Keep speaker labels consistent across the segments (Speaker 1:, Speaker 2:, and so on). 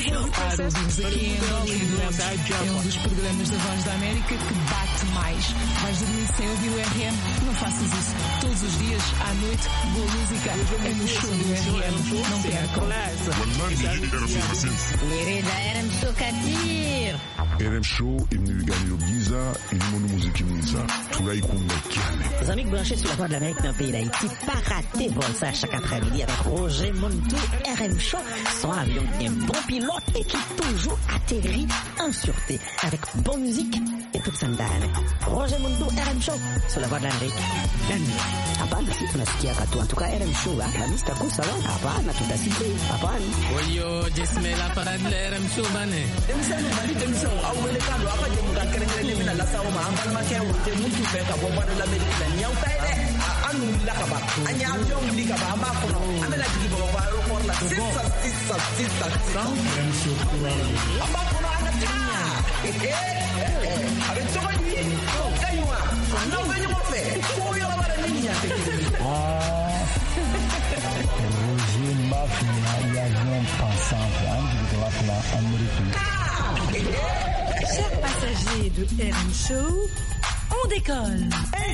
Speaker 1: Para ouvires aqui é um dos programas da Voz da América que bate mais. Vais dormir sem ouvir o RM? Não faças isso. Todos os dias, à noite, boa música é no show do RM. Não percam.
Speaker 2: Mirida RM Show Kadir.
Speaker 3: RM Show est venu gagner le Giza et le monde musique Giza. Tout là, il compte
Speaker 2: Les amis branchés sur la Voix de l'Amérique dans le pays d'Haïti, pas rater vol ça chaque après-midi avec Roger Montou, RM Show, son avion qui est un bon pilote et qui toujours atterrit en sûreté avec bonne musique et toute sa dame. Roger Montou, RM Show, sur la Voix de l'Amérique. Hapana, si tunasikia katu. En tout cas, RM Show, Hamisi takusa wa? Hapana, tutasikia. Hapana.
Speaker 4: Oyo, jesmela para RM Show bane.
Speaker 5: Demisión, awele kando, apa je muka kere mina la sawo ma ambal ma ke wote mutu fe ka bomba de l'Amérique la nyaw tay de. Anu la ka ba. Anya avion li ka ba amba ko no. Amela jigi ba ba aéroport la sisa. Amba ko no ana tinya. Avec ça lui. Kaywa. Non venir mo fe. Ko yo la ba niña.
Speaker 6: Roger Mafia, il y a un pensant, de l'Amérique.
Speaker 7: Chers passagers de RM Show, on décolle.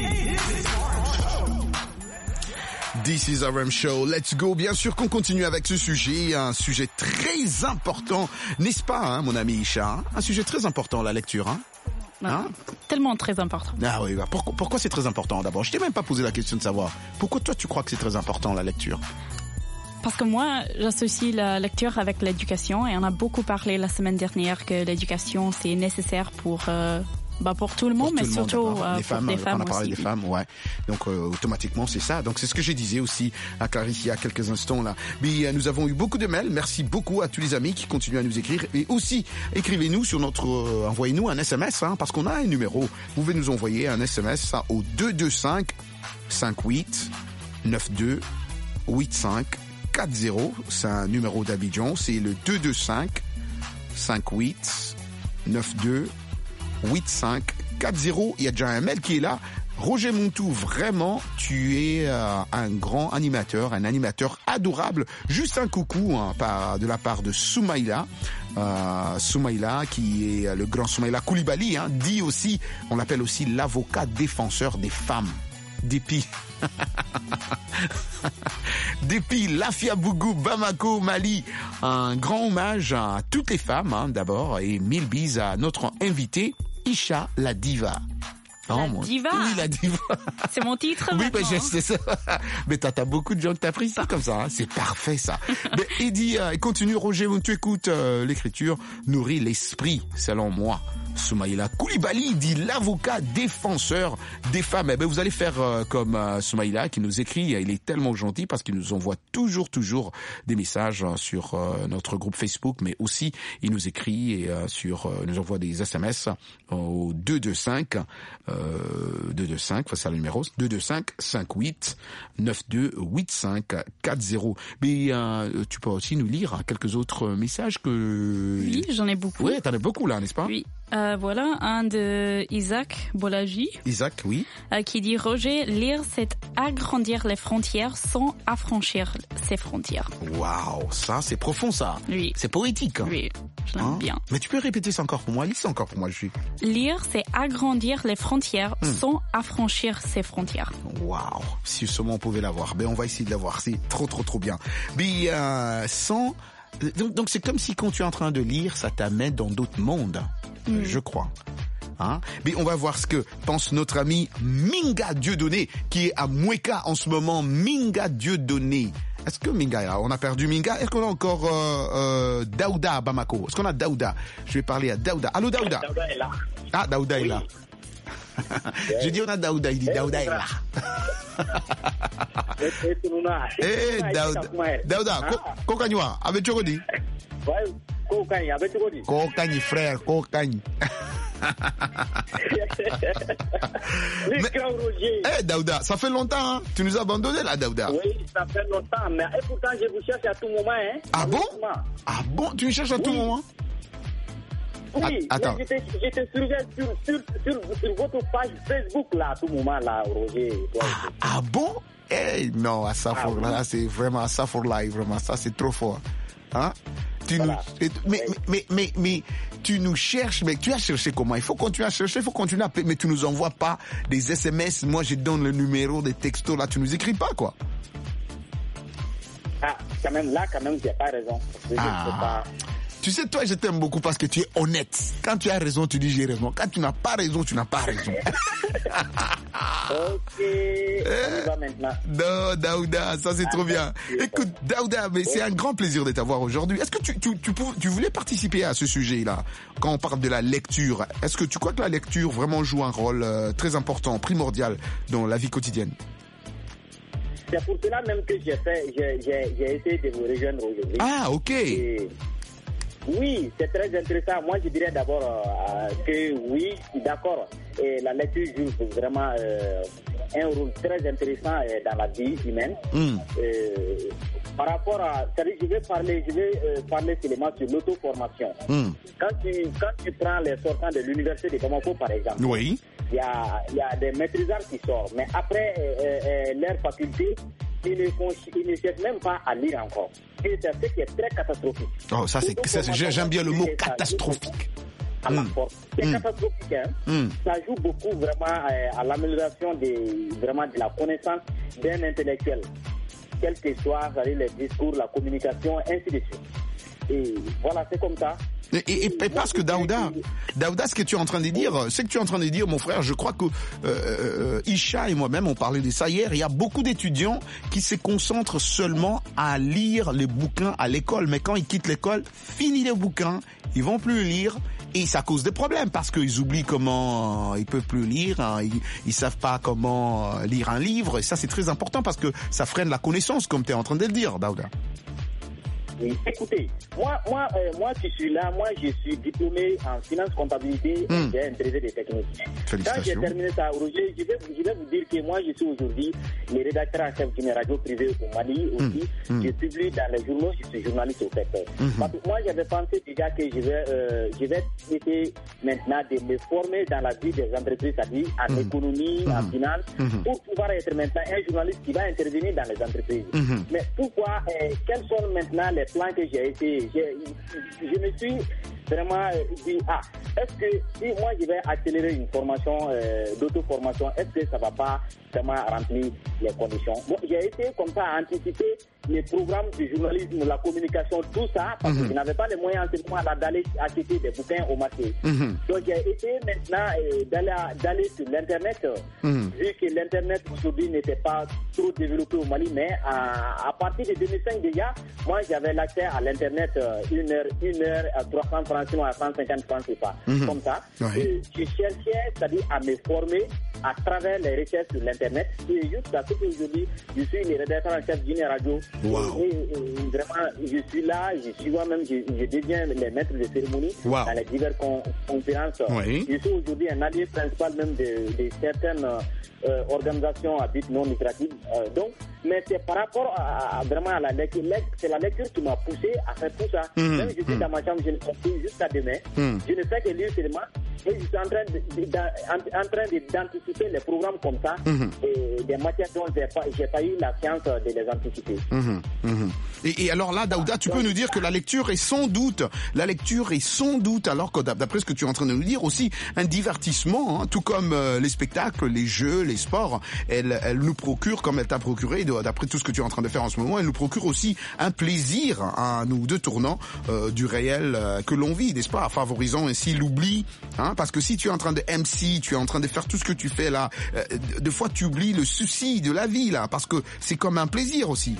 Speaker 8: This is RM Show, let's go. Bien sûr qu'on continue avec ce sujet, un sujet très important, n'est-ce pas, hein, mon ami Isha? Un sujet très important, la lecture, hein? Hein?
Speaker 9: Tellement très important.
Speaker 8: Ah oui, pourquoi c'est très important d'abord? Je t'ai même pas posé la question de savoir. Pourquoi toi tu crois que c'est très important la lecture?
Speaker 9: Parce que moi, j'associe la lecture avec l'éducation et on a beaucoup parlé la semaine dernière que l'éducation c'est nécessaire pour tout le monde, mais surtout pour les femmes
Speaker 8: on a parlé
Speaker 9: aussi.
Speaker 8: des femmes, ouais. Donc automatiquement c'est ça. Donc c'est ce que je disais aussi à Clarisse il y a quelques instants là. Mais nous avons eu beaucoup de mails. Merci beaucoup à tous les amis qui continuent à nous écrire et aussi écrivez-nous sur notre envoyez-nous un SMS hein, parce qu'on a un numéro. Vous pouvez nous envoyer un SMS ça au 225 58 92 85 40. C'est un numéro d'Abidjan. C'est le 225 58 92 85 40. Il y a déjà un mail qui est là. Roger Montou, vraiment, tu es un grand animateur, un animateur adorable. Juste un coucou hein, de la part de Soumaïla. Soumaïla, qui est le grand Soumaïla Koulibaly, hein, dit aussi, on l'appelle aussi l'avocat défenseur des femmes. Depuis Lafia Bougou, Bamako, Mali, un grand hommage à toutes les femmes hein, d'abord et mille bises à notre invité Isha la diva.
Speaker 9: Diva.
Speaker 8: Oui, la diva.
Speaker 9: C'est mon titre.
Speaker 8: Oui,
Speaker 9: maintenant,
Speaker 8: je sais ça. Mais t'as beaucoup de gens qui t'apprécient comme ça. Hein. C'est parfait, ça. Mais il dit, continue, Roger, tu écoutes l'écriture, nourrit l'esprit, selon moi. Soumaïla Koulibaly dit l'avocat défenseur des femmes. Eh ben, vous allez faire comme Soumaïla qui nous écrit. Il est tellement gentil parce qu'il nous envoie toujours des messages sur notre groupe Facebook, mais aussi il nous écrit et nous envoie des SMS au 225 c'est le numéro 225 58 92 85 40. Mais tu peux aussi nous lire quelques autres messages que.
Speaker 9: Oui, j'en ai beaucoup.
Speaker 8: Oui, t'en as beaucoup là, n'est-ce pas?
Speaker 9: Oui. Voilà, un de Isaac Bolagi.
Speaker 8: Isaac, oui.
Speaker 9: Qui dit Roger, lire c'est agrandir les frontières sans affranchir ses frontières.
Speaker 8: Waouh, ça c'est profond ça.
Speaker 9: Oui.
Speaker 8: C'est poétique.
Speaker 9: Oui, je l'aime bien.
Speaker 8: Mais tu peux répéter ça encore pour moi, lis ça encore pour moi, je suis.
Speaker 9: Lire c'est agrandir les frontières sans affranchir ses frontières.
Speaker 8: Waouh, si seulement on pouvait l'avoir. Ben on va essayer de l'avoir, c'est trop bien. Mais sans donc c'est comme si quand tu es en train de lire, ça t'amène dans d'autres mondes. Je crois. Hein? Mais on va voir ce que pense notre ami Minga Dieudonné, qui est à Moueka en ce moment. Minga Dieudonné. Est-ce que Minga, on a perdu Minga? Est-ce qu'on a encore Daouda à Bamako? Est-ce qu'on a Daouda? Je vais parler à Daouda. Allô Daouda?
Speaker 10: Daouda est là.
Speaker 8: Ah, Daouda est là. Je dis on a Daouda, il dit Daouda est là. Eh, Daouda, kokanywa, avec Chokodi?
Speaker 10: Kokani, avec Chokodi.
Speaker 8: Kokani, frère, Kokani. Eh, Daouda, ça fait longtemps, hein? Tu nous as abandonné là, Daouda.
Speaker 10: Oui, ça fait longtemps, mais et pourtant je vous cherche à tout moment, hein.
Speaker 8: Ah bon? Ah bon? Tu me cherches à tout moment?
Speaker 10: Oui,
Speaker 8: attends.
Speaker 10: J'étais sur votre page Facebook là, à tout moment là, Roger.
Speaker 8: Ah bon? Eh, non, Asafour, là, c'est vraiment Asafour Live, vraiment, ça c'est trop fort. Hein? Mais tu nous cherches, mais tu as cherché comment? Il faut continuer à chercher, il faut continuer à appeler, mais tu nous envoies pas des SMS. Moi, je donne le numéro des textos, là, tu nous écris pas, quoi.
Speaker 10: Ah, quand même, j'ai pas raison.
Speaker 8: Tu sais, toi, je t'aime beaucoup parce que tu es honnête. Quand tu as raison, tu dis j'ai raison. Quand tu n'as pas raison, tu n'as pas raison.
Speaker 10: Ok, on y va maintenant.
Speaker 8: Non, Daouda, ça c'est trop bien. Écoute, Daouda, mais c'est un grand plaisir de t'avoir aujourd'hui. Est-ce que tu voulais participer à ce sujet-là, quand on parle de la lecture? Est-ce que tu crois que la lecture vraiment joue un rôle très important, primordial dans la vie quotidienne?
Speaker 10: C'est pour cela même que j'ai essayé de vous rejoindre aujourd'hui.
Speaker 8: Ah, ok.
Speaker 10: Oui, c'est très intéressant. Moi, je dirais d'abord que oui, d'accord. Et la lecture joue vraiment un rôle très intéressant dans la vie humaine. Par rapport à... je vais parler seulement sur l'auto-formation. Quand tu prends les sortants de l'université de Bamako, par exemple,
Speaker 8: oui.
Speaker 10: Il y a des maîtrisards qui sortent. Mais après leur faculté, ils ne cherchent même pas à lire encore. Et c'est ce qui est très catastrophique.
Speaker 8: Oh, ça j'aime bien le mot catastrophique.
Speaker 10: C'est catastrophique, hein. Ça joue beaucoup vraiment à l'amélioration de la connaissance d'un intellectuel, quel que soit les discours, la communication, ainsi de suite. Et voilà, c'est comme ça.
Speaker 8: Et parce que Daouda, ce que tu es en train de dire, mon frère, je crois que Isha et moi-même on parlait de ça hier. Il y a beaucoup d'étudiants qui se concentrent seulement à lire les bouquins à l'école, mais quand ils quittent l'école, fini les bouquins, ils vont plus lire. Et ça cause des problèmes parce qu'ils oublient comment ils peuvent plus lire, hein, ils savent pas comment lire un livre. Et ça c'est très important parce que ça freine la connaissance, comme tu es en train de le dire, Daouda.
Speaker 10: Oui, écoutez, moi qui suis là, moi je suis diplômé en finance comptabilité et j'ai un brevet de technique. Quand j'ai terminé ça, Roger, je vais vous dire que moi je suis aujourd'hui le rédacteur en chef d'une radio privée au Mali aussi. Je publie dans les journaux, je suis journaliste au secteur. Parce que moi j'avais pensé déjà que je vais essayer maintenant de me former dans la vie des entreprises, c'est-à-dire en économie, en finance, pour pouvoir être maintenant un journaliste qui va intervenir dans les entreprises. Mais pourquoi, quels sont maintenant les plans que j'ai été, je me suis vraiment dit, est-ce que si moi je vais accélérer une formation d'auto-formation, est-ce que ça va pas vraiment remplir les conditions? Bon, j'ai été comme ça à anticiper les programmes du journalisme, la communication, tout ça, parce que je n'avais pas les moyens en ce moment d'aller acheter des bouquins au marché. Donc j'ai essayé maintenant d'aller sur l'internet, vu que l'internet aujourd'hui n'était pas trop développé au Mali, mais à partir de 2005 déjà, moi j'avais l'accès à l'internet une heure à 300 francs, sinon à 150 francs, c'est pas comme ça. Et je cherchais, c'est-à-dire à me former à travers les recherches sur l'internet. Et jusqu'à ce qu'aujourd'hui, je suis le rédacteur en chef d'une radio. Et vraiment, je suis là, je suis moi-même, je deviens le maître de cérémonie dans les diverses conférences. Je suis aujourd'hui un allié principal même de certaines organisations à but non lucratif. Donc, mais c'est par rapport à vraiment à la lecture. C'est la lecture qui m'a poussé à faire tout ça. Même je suis dans ma chambre, je ne continue jusqu'à demain. Je ne fais que lire seulement. Et je suis en train d'anticiper les programmes comme ça et des matières dont j'ai pas eu la science de les anticiper.
Speaker 8: Et alors là, Daouda, tu peux nous dire que la lecture est sans doute, alors que d'après ce que tu es en train de nous dire, aussi un divertissement, hein, tout comme les spectacles, les jeux, les sports, elle nous procure, comme elle t'a procuré, d'après tout ce que tu es en train de faire en ce moment, elle nous procure aussi un plaisir à nous détournant du réel que l'on vit, n'est-ce pas, favorisant ainsi l'oubli, hein, parce que si tu es en train de MC, tu es en train de faire tout ce que tu fais là, des fois tu oublies le souci de la vie là, parce que c'est comme un plaisir aussi.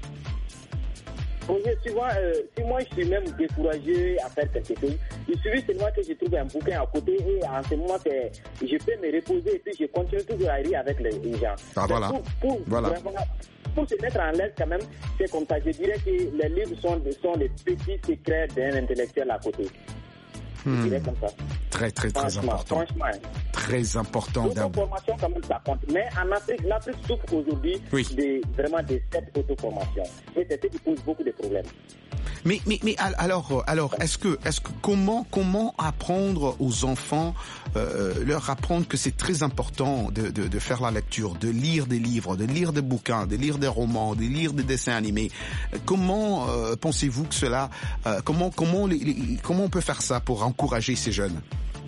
Speaker 10: Si moi je suis même découragé à faire quelque chose, il suffit seulement que je trouve un bouquin à côté et en ce moment je peux me reposer et puis je continue toujours à rire avec les gens.
Speaker 8: Voilà.
Speaker 10: Pour se mettre en l'aise quand même, c'est comme ça. Je dirais que les livres sont les petits secrets d'un intellectuel à côté. Je dirais comme ça.
Speaker 8: Très important.
Speaker 10: Franchement.
Speaker 8: Très important.
Speaker 10: L'auto-formation, quand même, ça compte. Mais en Afrique, l'Afrique souffre aujourd'hui vraiment de cette auto-formation. Et c'est ce qui pose beaucoup de problèmes.
Speaker 8: Mais alors, est-ce que comment apprendre aux enfants, leur apprendre que c'est très important de faire la lecture, de lire des livres, de lire des bouquins, de lire des romans, de lire des dessins animés. Comment pensez-vous que cela, comment on peut faire ça pour encourager ces jeunes?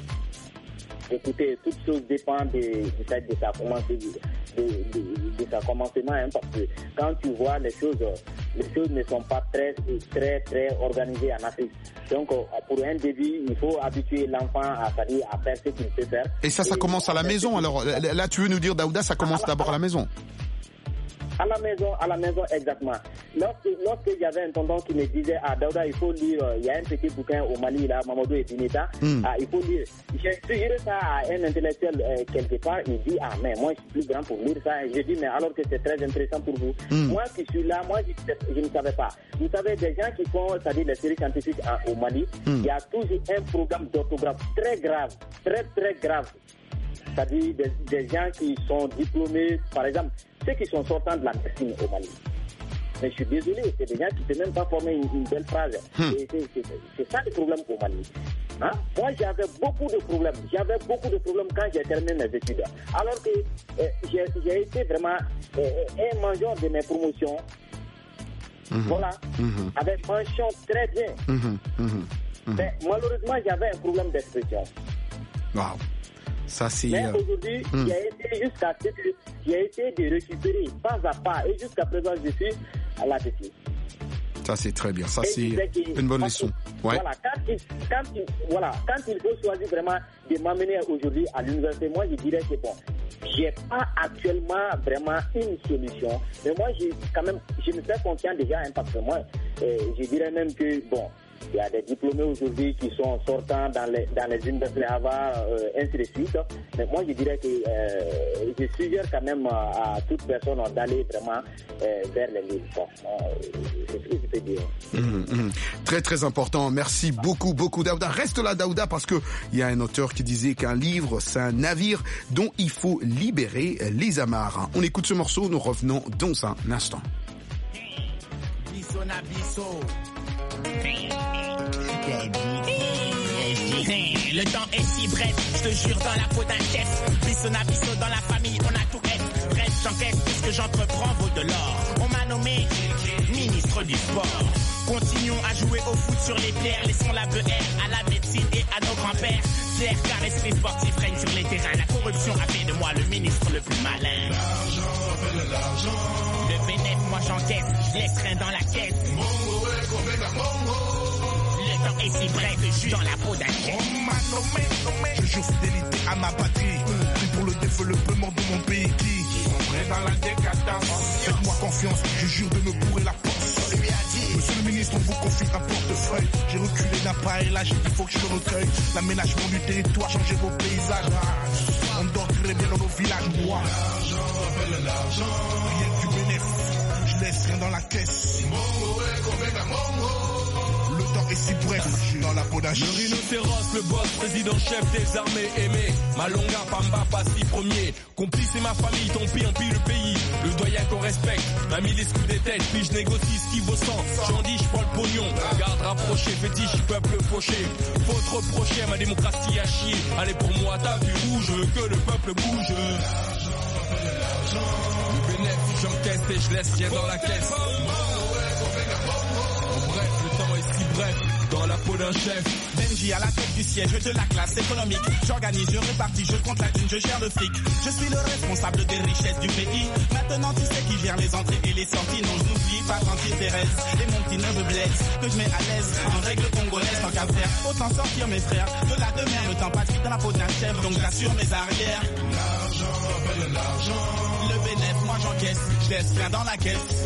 Speaker 10: Écoutez, toute chose dépend de sa commencement, hein, parce que quand tu vois les choses ne sont pas très organisées en Afrique. Donc, pour un début, il faut habituer l'enfant à faire ce qu'il peut faire.
Speaker 8: Et ça commence à la maison. Alors là, tu veux nous dire, Daouda, ça commence d'abord à la maison?
Speaker 10: À la maison, exactement. Lorsque j'avais un tonton qui me disait, Daouda, il faut lire, il y a un petit bouquin au Mali, là, Mamadou et Bineta, il faut lire. J'ai suggéré ça à un intellectuel quelque part, il dit, mais moi, je suis plus grand pour lire ça. Je dis, mais alors que c'est très intéressant pour vous. Moi qui suis là, je ne savais pas. Vous savez, des gens qui font, c'est-à-dire les séries scientifiques au Mali, il y a toujours un programme d'orthographe très grave, très grave. C'est-à-dire des gens qui sont diplômés, par exemple, ceux qui sont sortants de la médecine au Mali. Mais je suis désolé, c'est des gens qui ne peuvent même pas former une belle phrase. C'est ça le problème au Mali. Hein? Moi, j'avais beaucoup de problèmes. Quand j'ai terminé mes études. Alors que j'ai été vraiment un mangeur de mes promotions. Voilà. Avec mention très bien. Mais malheureusement, j'avais un problème d'expression.
Speaker 8: Wow. Ça,
Speaker 10: mais aujourd'hui, j'ai essayé de récupérer pas à pas et jusqu'à présent, je suis là-dessus.
Speaker 8: Ça, c'est très bien. Ça, c'est une bonne leçon. Ouais.
Speaker 10: Voilà, quand il faut choisir vraiment de m'amener aujourd'hui à l'université, moi, je dirais que bon, j'ai pas actuellement vraiment une solution. Mais moi, je me fais confiant déjà, hein, parce que moi, je dirais même que, bon, il y a des diplômés aujourd'hui qui sont sortants dans les universités Harvard, ainsi de suite. Mais moi, je dirais que je suggère quand même à toute personne d'aller vraiment vers les livres. Bon, c'est ce que je peux dire.
Speaker 8: Très, très important. Merci beaucoup, Daouda. Reste là, Daouda, parce que il y a un auteur qui disait qu'un livre, c'est un navire dont il faut libérer les amarres. On écoute ce morceau, nous revenons dans un instant.
Speaker 11: Le temps est si bref, je te jure, dans la peau d'un chef. Bisso dans la famille, on a tout fait. Bref, j'encaisse tout ce que j'entreprends vaut de l'or. On m'a nommé ministre du sport. Continuons à jouer au foot sur les terres. Laissons la BR à la médecine et à nos grands-pères. Fier car l'esprit sportif règne sur les terrains. La corruption a fait de moi le ministre le plus malin. L'argent. Le bénéfice, moi j'encaisse, je laisse rien dans la caisse. Le temps est si bref, je suis dans la peau d'un chef. On m'a nommé. Je jure fidélité à ma patrie. Pris pour le développement de mon pays qui sont prêts dans la décadence. Faites-moi confiance, je jure de me bourrer la porte. Monsieur le ministre, on vous confie un portefeuille. J'ai reculé d'un pas et là j'ai dit faut que je le recueille. L'aménagement du territoire, changer vos paysages. On dort très bien dans nos villages, moi. L'argent. Rien que du bénéfice, je laisse rien dans la caisse. Le temps est si bref, je suis dans la peau d'un chien.
Speaker 12: Le rhinocéros, le boss, président-chef des armées aimé. Malonga, Pamba, Pasti premier. Complice et ma famille, tant pis, empire le pays. Le doyen qu'on respecte, m'a mis les scouts des têtes. Puis je négocie ce qui vaut 100. J'en dis, je prends le pognon. Garde rapproché, fétiche, peuple fauché. Faut te reprocher, ma démocratie à chier. Allez pour moi, t'as vu rouge, que le peuple bouge. Le bénéfice, j'encaisse et je laisse rien dans la caisse. Bref, dans la peau d'un chef.
Speaker 11: Benji à la tête du siège de la classe économique. J'organise, je répartis, je compte la thune, je gère le fric. Je suis le responsable des richesses du pays. Maintenant tu sais qui gère les entrées et les sorties. Non, je n'oublie pas Tante Thérèse et mon petit neveu Blaise que je mets à l'aise en règle congolaise tant qu'à faire. Autant sortir mes frères de la demeure. Le temps passe vite dans la peau d'un chef, donc j'assure mes arrières. L'argent. Le bénéfice, moi j'encaisse, je laisse rien dans la caisse.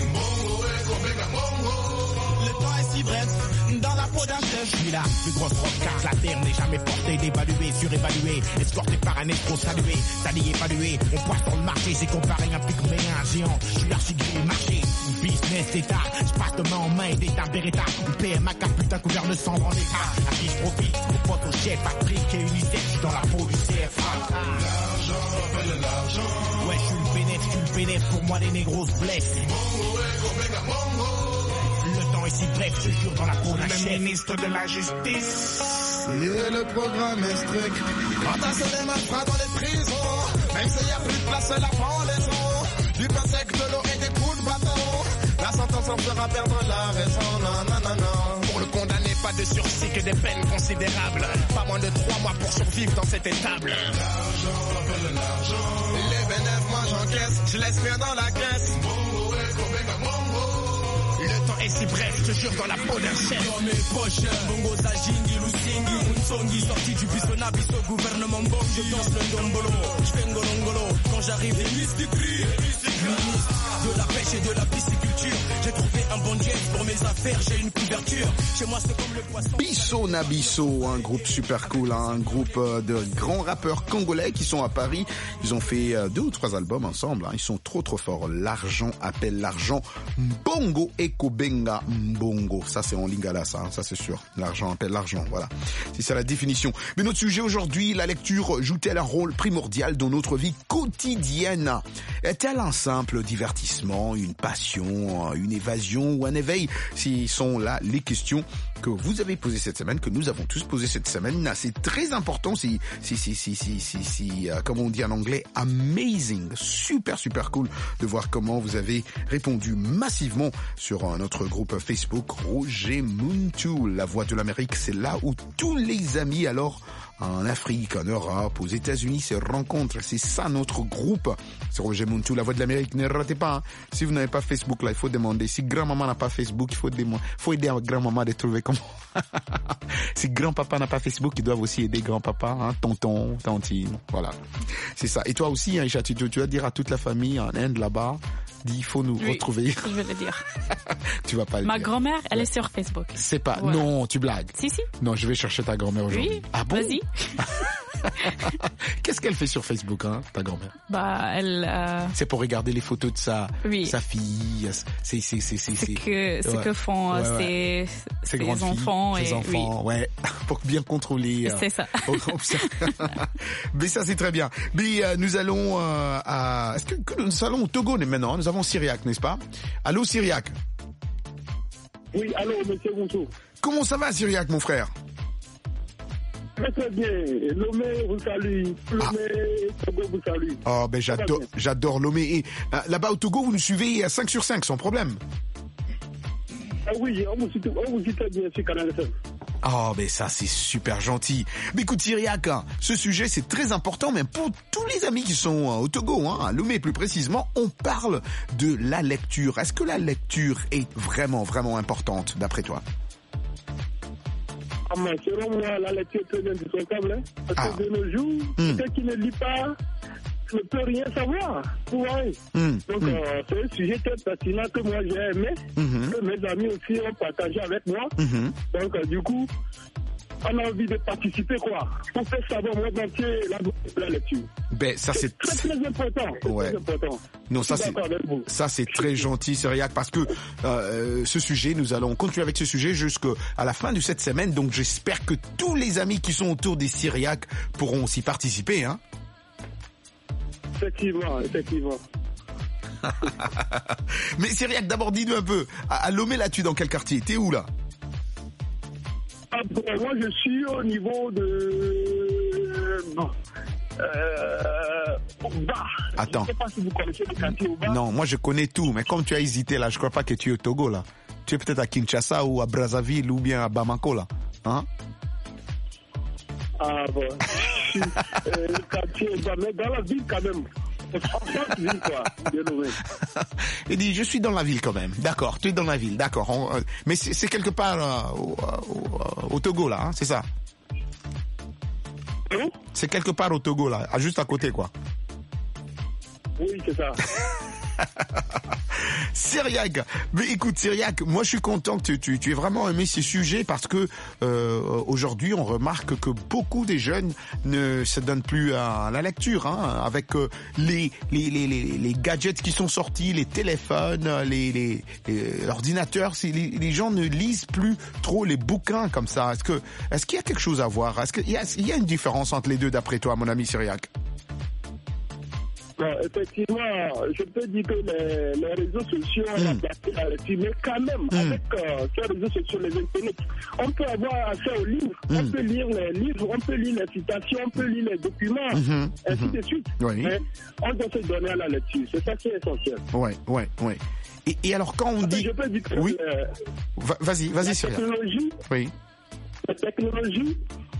Speaker 11: Le temps est si bref, dans la peau d'un chef. Je suis la plus grosse rockcarte, la terre n'est jamais portée, dévaluée, surévaluée, escortée par un escroc salué, sali évalué. On passe dans le marché, j'ai comparé un pygmée à un géant. Je suis l'archigé marché, business état. Je passe de main en main et d'état Beretta. Une PMA car putain couvert de sang en état. À qui je profite, mon pote au chef, Patrick et UNICEF. Je suis dans la peau du CFA. L'argent. Ouais, je suis le bénéfice, pour moi les négros se blessent. Le temps temps est si bref, je jure dans la peau d'un chef. Le ministre de la Justice.
Speaker 13: Yeah, le programme est strict. Entasser les malfrats dans les prisons. Même s'il n'y a plus de place, la pendaison. Du pain sec, de l'eau et des coups de bâton. La sentence en fera perdre la raison. Non, non, non, non.
Speaker 11: Pour le condamné, pas de sursis que des peines considérables. Pas moins de 3 mois pour survivre dans cette étable.
Speaker 13: L'argent, appelle l'argent. Les bénéfices, moi j'encaisse. Je laisse rien dans la caisse. Bongo, Kobenga, bongo.
Speaker 11: Le temps est si bref, je jure dans la peau d'un chef.
Speaker 12: Dans mes poches, bongo Zajingi, Lusingi, Unsongi, sorti du Bisonabis au gouvernement Bong. Je danse le dombolo, je fais ngolongolo. Quand j'arrive, les muscles crient. Ministre de la pêche et de la pisciculture. J'ai trouvé un bon jet pour mes affaires, j'ai une couverture. Chez moi, c'est comme le poisson.
Speaker 8: Bisso Nabisso, un groupe super cool, un groupe de grands rappeurs congolais qui sont à Paris. Ils ont fait 2 ou 3 albums ensemble. Ils sont trop forts. L'argent appelle l'argent. Mbongo et Kobenga Mbongo. Ça, c'est en lingala, ça c'est sûr. L'argent appelle l'argent, voilà. C'est ça la définition. Mais notre sujet aujourd'hui, la lecture joue-t-elle un rôle primordial dans notre vie quotidienne? Est-elle un simple divertissement, une passion, une évasion ou un éveil? Ce sont là les questions que vous avez posées cette semaine, que nous avons tous posées cette semaine. C'est très important, comme on dit en anglais, amazing, super cool de voir comment vous avez répondu massivement sur notre groupe Facebook Roger Muntu, la voix de l'Amérique. C'est là où tous les amis alors en Afrique, en Europe, aux États-Unis se rencontrent. C'est ça notre groupe. C'est Roger Muntu, la voix de l'Amérique. Ne ratez pas. Si vous n'avez pas Facebook, là, il faut demander. Si grand-maman n'a pas Facebook, il faut aider grand-maman à trouver comment. Si grand-papa n'a pas Facebook, ils doivent aussi aider grand-papa, tonton, tantine. Voilà. C'est ça. Et toi aussi, Aïcha, tu vas dire à toute la famille en Inde, là-bas, il faut nous retrouver.
Speaker 9: Je vais le dire.
Speaker 8: Tu vas pas le
Speaker 9: Ma
Speaker 8: dire.
Speaker 9: grand-mère, elle est sur Facebook.
Speaker 8: C'est pas.
Speaker 9: Ouais.
Speaker 8: Non, tu blagues.
Speaker 9: Si.
Speaker 8: Non, je vais chercher ta grand-mère aujourd'hui.
Speaker 9: Oui.
Speaker 8: Ah bon?
Speaker 9: Vas-y.
Speaker 8: Qu'est-ce qu'elle fait sur Facebook, ta grand-mère?
Speaker 9: Elle.
Speaker 8: C'est pour regarder les photos de sa fille. C'est
Speaker 9: ce que font ses enfants.
Speaker 8: Ses enfants, ouais. Pour bien contrôler.
Speaker 9: C'est ça.
Speaker 8: Mais ça, c'est très bien. Mais nous allons est-ce que nous allons au Togo maintenant? Nous avons Cyriac, n'est-ce pas? Allô, Cyriac?
Speaker 10: Oui, allô, monsieur Moutou.
Speaker 8: Comment ça va, Cyriac, mon frère?
Speaker 10: Très bien. Lomé vous salue. Lomé, Togo vous salue.
Speaker 8: Oh, ben j'adore Lomé. Et là-bas au Togo, vous nous suivez à 5 sur 5, sans problème.
Speaker 10: Ah oui, on vous suit très bien sur Canal FM.
Speaker 8: Oh, ben ça, c'est super gentil. Mais écoute, Cyriac, ce sujet, c'est très important, même pour tous les amis qui sont au Togo, à Lomé plus précisément, on parle de la lecture. Est-ce que la lecture est vraiment, vraiment importante, d'après toi?
Speaker 10: Selon moi, la lecture est très indispensable. Parce que de nos jours, quelqu'un qui ne lit pas ne peut rien savoir. Vous voyez? Donc, c'est un sujet très pertinent que moi j'ai aimé, que mes amis aussi ont partagé avec moi. Donc, du coup, on a envie de participer, quoi. Pour faire savoir moi entier la lecture.
Speaker 8: Ben, ça c'est
Speaker 10: très important.
Speaker 8: Ouais.
Speaker 10: Très important.
Speaker 8: Non, ça c'est très gentil, Cyriac, parce que ce sujet, nous allons continuer avec ce sujet jusqu'à la fin de cette semaine. Donc, j'espère que tous les amis qui sont autour des Cyriac pourront aussi participer,
Speaker 10: Effectivement.
Speaker 8: Mais Cyriac, d'abord, dis-nous un peu. À Lomé, là, tu es dans quel quartier? T'es où, là?
Speaker 10: Moi, je suis au niveau de... Oba.
Speaker 8: Attends.
Speaker 10: Je ne sais pas si vous connaissez le quartier Oba.
Speaker 8: Non, moi, je connais tout. Mais comme tu as hésité, là, je crois pas que tu es au Togo, là. Tu es peut-être à Kinshasa ou à Brazzaville ou bien à Bamako, là.
Speaker 10: Ah bon. Le quartier Oba, mais dans la ville, quand même.
Speaker 8: Il dit, je suis dans la ville quand même. D'accord, tu es dans la ville, d'accord. Mais c'est quelque part au Togo, là, c'est ça? C'est quelque part au Togo, là, juste à côté, quoi.
Speaker 10: Oui, c'est ça.
Speaker 8: Cyriac, mais écoute Cyriac, moi je suis content que tu aies vraiment aimé ces sujets parce que aujourd'hui on remarque que beaucoup des jeunes ne se donnent plus à la lecture, avec les gadgets qui sont sortis, les téléphones, les ordinateurs, les gens ne lisent plus trop les bouquins comme ça. Est-ce qu'il y a quelque chose à voir? Est-ce qu'il y a une différence entre les deux d'après toi, mon ami Cyriac?
Speaker 14: Bon, effectivement, je peux dire que les réseaux sociaux ont adapté la lecture, mais quand même, avec ces réseaux sociaux, les internets, on peut avoir accès aux livres, on peut lire les livres, on peut lire les citations, on peut lire les documents, ainsi de suite.
Speaker 8: Oui.
Speaker 14: Mais on doit se donner à la lecture, c'est ça qui est essentiel.
Speaker 8: Ouais. Et alors quand on dit...
Speaker 14: Je peux dire que
Speaker 8: vas-y, Syria.
Speaker 14: La technologie,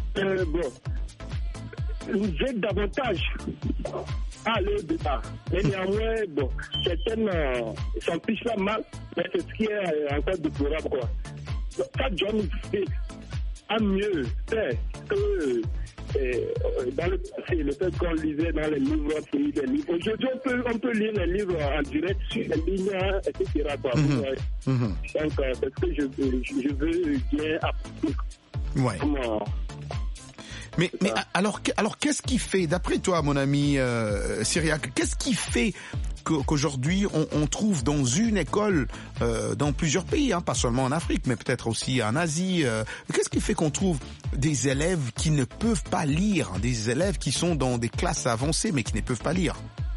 Speaker 14: nous aide davantage à aller au-delà. Mais néanmoins, certaines s'en fichent là mal, mais c'est ce qui est encore déplorable, quoi. Ça, John a mieux fait que dans le passé, le fait qu'on lisait dans les livres, des livres. Aujourd'hui, on peut lire les livres en direct sur les lignes, etc. Quoi. Donc, c'est ce que je veux bien apprendre.
Speaker 8: Ouais. Mais alors qu'est-ce qui fait, d'après toi, mon ami Cyriaque, qu'est-ce qui fait qu'aujourd'hui on trouve dans une école, dans plusieurs pays, pas seulement en Afrique, mais peut-être aussi en Asie, qu'est-ce qui fait qu'on trouve des élèves qui ne peuvent pas lire, des élèves qui sont dans des classes avancées mais qui ne peuvent pas lire?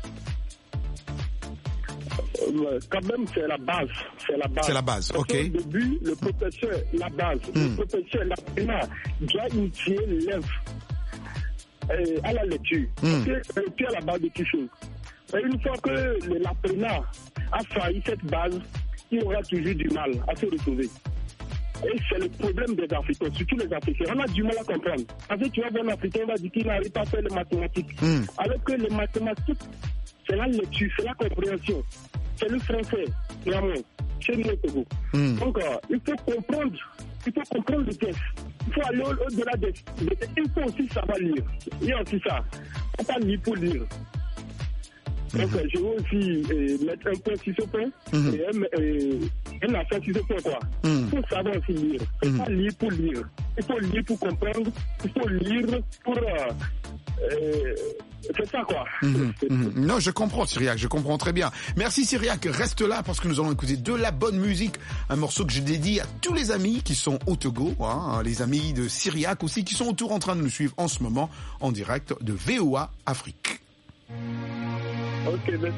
Speaker 14: Quand même, c'est la base.
Speaker 8: C'est la base, ok.
Speaker 14: Au début, le professeur, la base. Le professeur, l'apprenant, doit initier l'élève à la lecture. Parce que la lecture est la base de toute chose. Et une fois que l'apprenant a failli cette base, il aura toujours du mal à se retrouver. Et c'est le problème des Africains, surtout les Africains. On a du mal à comprendre. Parce que tu vois, un Africain va dire qu'il n'arrive pas à faire les mathématiques. Alors que les mathématiques, c'est la lecture, c'est la compréhension. C'est le français, néanmoins, chez nous au Togo. Donc, il faut comprendre le texte. Il faut aller au-delà des textes. Il faut aussi savoir lire. Il y a aussi ça. Il ne faut pas lire pour lire. Donc, je veux aussi mettre un point sur ce point et un affaire sur ce point, quoi. Il faut savoir aussi lire. Il ne faut pas lire pour lire. Il faut lire pour comprendre. Il faut lire pour... c'est ça, quoi.
Speaker 8: Non, je comprends, Cyriaque, je comprends très bien. Merci, Cyriaque. Reste là parce que nous allons écouter de la bonne musique. Un morceau que je dédie à tous les amis qui sont au Togo, les amis de Cyriaque aussi, qui sont autour en train de nous suivre en ce moment en direct de VOA Afrique.
Speaker 14: Ok, merci.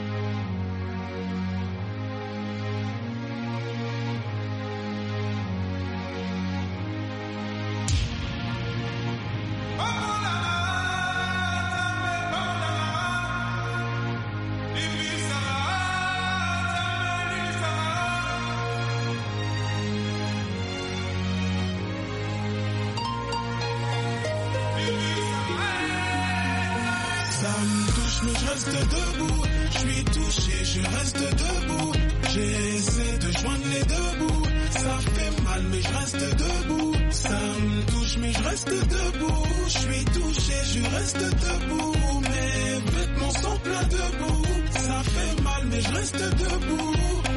Speaker 13: Mais je reste debout, je suis touché, je reste debout. J'essaie de joindre les deux bouts. Ça fait mal, mais je reste debout. Ça me touche, mais je reste debout. Je suis touché, je reste debout. Mes vêtements sont pleins de boue. Ça fait mal, mais je reste debout.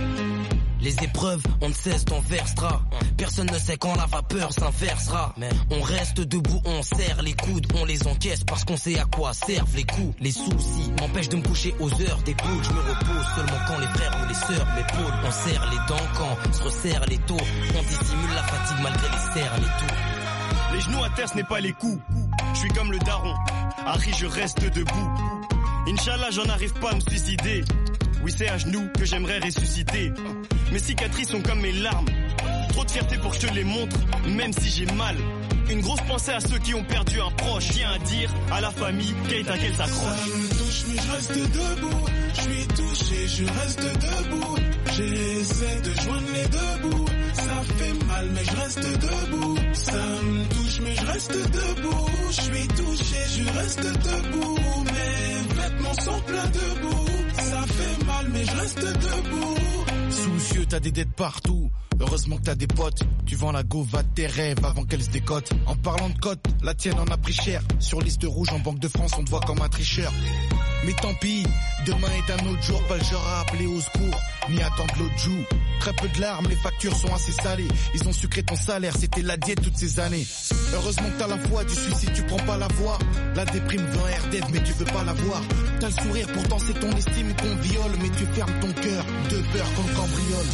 Speaker 15: Les épreuves, on ne cesse d'en versera. Personne ne sait quand la vapeur s'inversera. Mais on reste debout, on serre les coudes, on les encaisse parce qu'on sait à quoi servent les coups. Les soucis m'empêchent de me coucher aux heures des poules. Je me repose seulement quand les frères ou les sœurs m'épaulent. On serre les dents quand se resserre les taux. On dissimule la fatigue malgré les cernes et tout.
Speaker 16: Les genoux à terre, ce n'est pas les coups. Je suis comme le daron. Harry, je reste debout. Inch'Allah, j'en arrive pas à me suicider. Oui, c'est à genoux que j'aimerais ressusciter. Mes cicatrices sont comme mes larmes. Trop de fierté pour que je te les montre, même si j'ai mal. Une grosse pensée à ceux qui ont perdu un proche. Tiens à dire à la famille qu'elle s'accroche.
Speaker 13: Ça me touche, mais je reste debout. Je suis touché, je reste debout. J'essaie de joindre les deux bouts. Ça fait mal, mais je reste debout. Ça me touche, mais je reste debout. Je suis touché, je reste debout. Mes vêtements sont pleins de boue. Ça fait mal, mais je reste debout.
Speaker 17: Soucieux, t'as des dettes partout. Heureusement que t'as des potes. Tu vends la gauve à tes rêves avant qu'elle se décote. En parlant de cote, la tienne en a pris cher. Sur liste rouge en Banque de France, on te voit comme un tricheur. Mais tant pis, demain est un autre jour. Pas le genre à appeler au secours, ni attendre l'autre joue. Très peu de larmes, les factures sont assez salées. Ils ont sucré ton salaire, c'était la diète toutes ces années. Heureusement que t'as la foi du suicide, tu prends pas la voie. La déprime veut un RDF, mais tu veux pas la voir. T'as le sourire, pourtant c'est ton estime qu'on viole. Mais tu fermes ton cœur, de peur qu'on cambriole.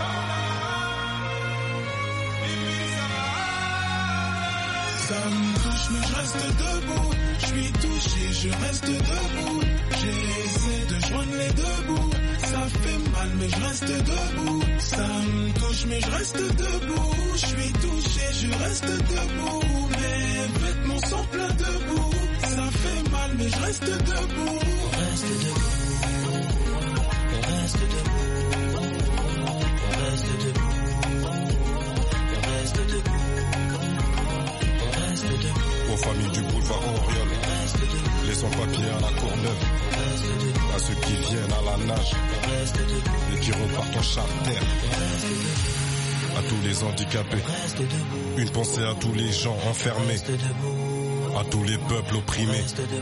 Speaker 13: Ça me touche, touche mais je reste debout. Je suis touché, je reste debout. J'essaie de joindre les deux bouts. Ça fait mal mais je reste debout. Ça me touche mais je reste debout. Je suis touché, je reste debout. Mes vêtements sont pleins de boue. Ça fait mal mais je reste debout. On reste debout. On reste debout. On reste debout. On reste debout. On reste debout.
Speaker 18: Aux familles du boulevard Oriol, les sans-papiers à la Courneuve, à ceux qui viennent à la nage et qui repartent en charter, à tous les handicapés, une pensée à tous les gens enfermés, à tous les peuples opprimés,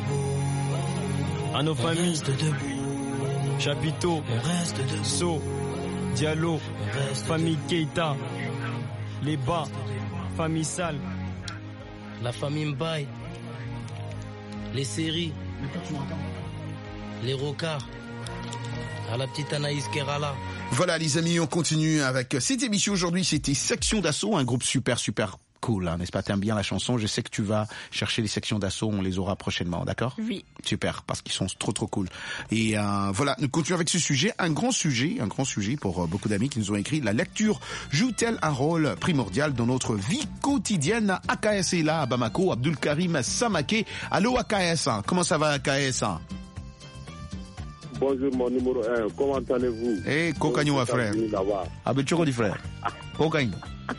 Speaker 16: à nos familles, Chapiteau, So, Diallo, famille Keita, les Bas, famille Sal,
Speaker 15: la famille Mbaye, les séries, les Rocards, à la petite Anaïs Kerala.
Speaker 8: Voilà les amis, on continue avec cette émission aujourd'hui. C'était Section d'Assaut, un groupe super cool, hein, n'est-ce pas? T'aimes bien la chanson, je sais que tu vas chercher les sections d'assaut, on les aura prochainement, d'accord?
Speaker 9: Oui.
Speaker 8: Super, parce qu'ils sont trop cool. Et voilà, nous continuons avec ce sujet, un grand sujet pour beaucoup d'amis qui nous ont écrit. La lecture joue-t-elle un rôle primordial dans notre vie quotidienne? AKS est là à Bamako, Abdul Karim Samaké. Allô AKS, comment ça va AKS?
Speaker 14: Bonjour mon numéro 1, comment allez-vous?
Speaker 8: Eh, Kokagno mon frère. Ah ben tu dis frère. Kokagno.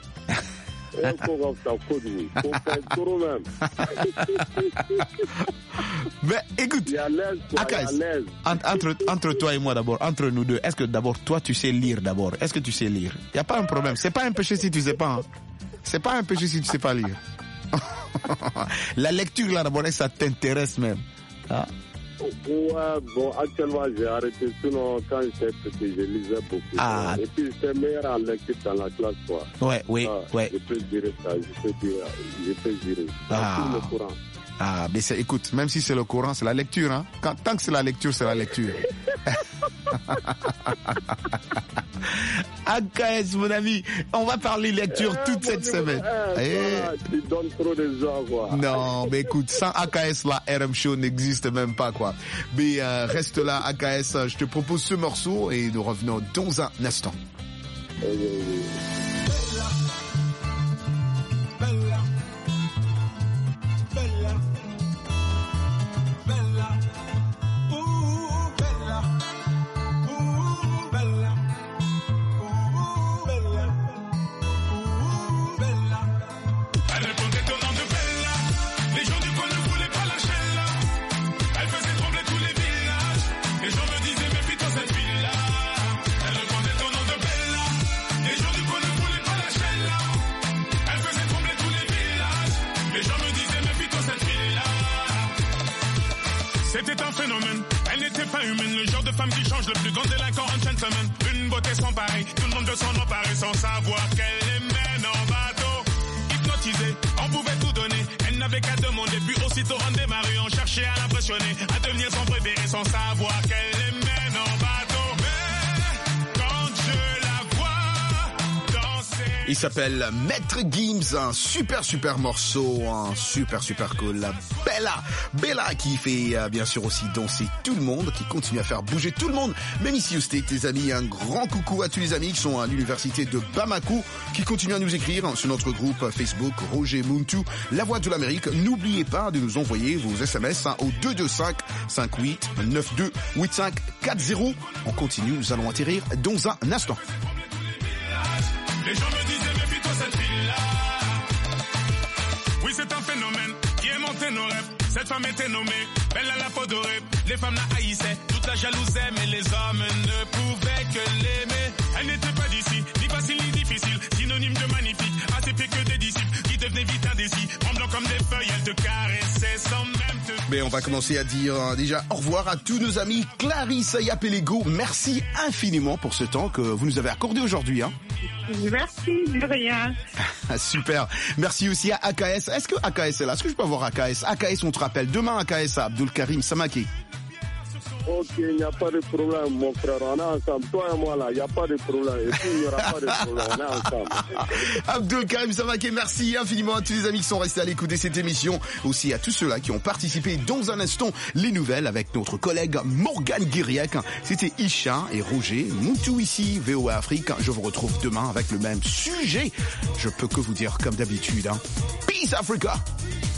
Speaker 8: Mais écoute, entre toi et moi d'abord, entre nous deux, est-ce que d'abord toi tu sais lire d'abord? Est-ce que tu sais lire? Il y a pas un problème, c'est pas un péché si tu sais pas. Hein. C'est pas un péché si tu sais pas lire. La lecture là d'abord, ça t'intéresse même. Hein?
Speaker 14: Ouais, bon, actuellement j'ai arrêté, sinon quand j'étais petit, je lisais beaucoup.
Speaker 8: Ah.
Speaker 14: Et puis j'étais meilleur en lecture dans la classe, quoi.
Speaker 8: Ouais.
Speaker 14: Je peux dire ça, je peux dire.
Speaker 8: Ah.
Speaker 14: Le courant.
Speaker 8: Ah, mais écoute, même si c'est le courant, c'est la lecture, hein. Tant que c'est la lecture, c'est la lecture. AKS, mon ami, on va parler lecture toute cette semaine.
Speaker 14: Tu donnes trop de joie, quoi.
Speaker 8: Non, mais écoute, sans AKS, la RM Show n'existe même pas, quoi. Mais reste là, AKS, je te propose ce morceau et nous revenons dans un instant.
Speaker 11: C'était un phénomène, elle n'était pas humaine, le genre de femme qui change le plus grand délinquant en gentleman. Une beauté sans pareil, tout le monde veut s'en emparer sans savoir qu'elle les mène en bateau. Hypnotisée, on pouvait tout donner, elle n'avait qu'à demander, puis aussitôt on démarrait, on cherchait à l'impressionner, à devenir son préféré sans savoir qu'elle les mène en bateau. Mais quand je la vois danser...
Speaker 8: Il s'appelle Maître Gims, un super morceau, un super cool. Bella qui fait bien sûr aussi danser tout le monde, qui continue à faire bouger tout le monde, même ici au State, les amis. Un grand coucou à tous les amis qui sont à l'université de Bamako, qui continuent à nous écrire sur notre groupe Facebook Roger Muntu, la voix de l'Amérique. N'oubliez pas de nous envoyer vos SMS au 225 58 92 85 40. On continue, nous allons atterrir dans un instant.
Speaker 11: Les gens me disaient, méfie-toi cette fille-là. Oui, c'est un phénomène qui est monté nos rêves. Cette femme était nommée belle à la peau dorée. Les femmes la haïssaient, toute la jalousaient, mais les hommes ne pouvaient que l'aimer. Elle n'était pas d'ici, ni facile ni difficile, synonyme de magnifique, assez pire que des disciples qui devenaient vite indécis. Tremblant comme des feuilles, elle te caressait sans même te...
Speaker 8: Mais on va commencer à dire déjà au revoir à tous nos amis. Clarisse Yapelego, merci infiniment pour ce temps que vous nous avez accordé aujourd'hui. Hein.
Speaker 19: Merci, de rien.
Speaker 8: Super. Merci aussi à AKS. Est-ce que AKS est là? Est-ce que je peux avoir AKS? AKS, on te rappelle. Demain, AKS à Abdul Karim Samaké.
Speaker 14: Ok, il n'y a pas de problème, mon frère. On est ensemble. Toi et moi, là, il n'y a pas de problème. Et puis, il n'y aura pas de problème. On est ensemble.
Speaker 8: Abdul Karim Samake, merci infiniment à tous les amis qui sont restés à l'écoute de cette émission. Aussi à tous ceux-là qui ont participé. Dans un instant, les nouvelles avec notre collègue Morgane Guiriec. C'était Isha et Roger. Moutou ici, VOA Afrique. Je vous retrouve demain avec le même sujet. Je peux que vous dire comme d'habitude. Peace Africa!